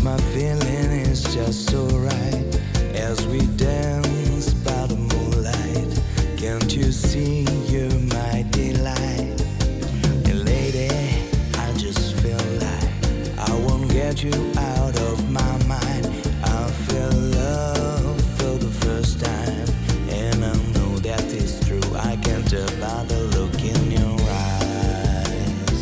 my feeling is just so right as we dance by the moonlight. Can't you see you're my delight? And lady, I just feel like I won't get you out of my mind. I feel love for the first time, and I know that it's true. I can't tell by the look in your eyes.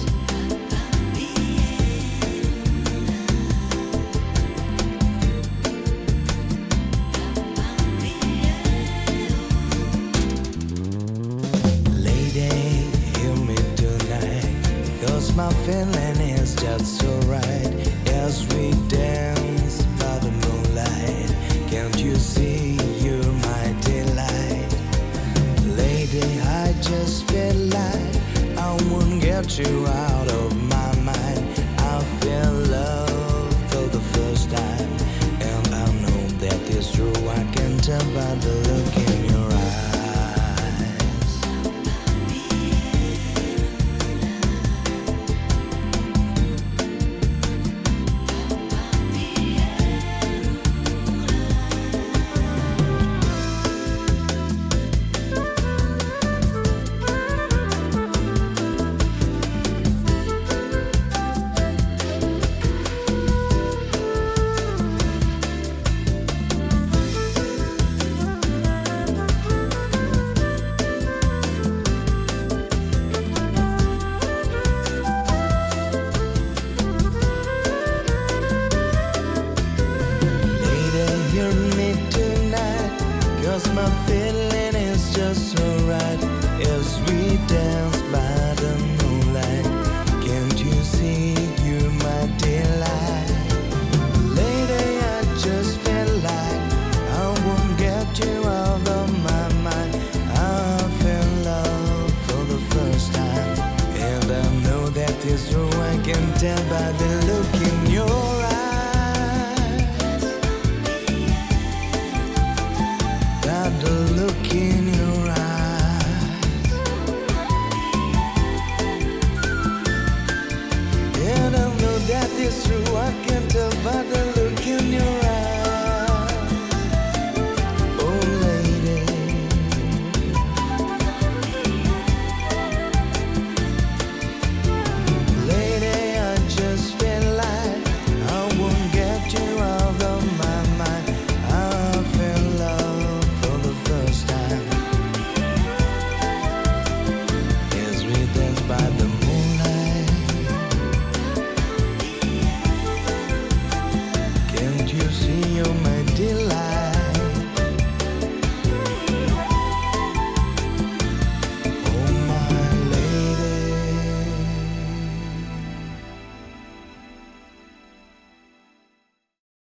Lady, hear me tonight, 'cause my feeling is just so right as we dance by the moonlight. Can't you see you're my delight? Lady, I just feel like I won't get you out of my mind. I feel love for the first time, and I know that it's true. I can tell by the look in your eyes. Hear me tonight, 'cause my feelings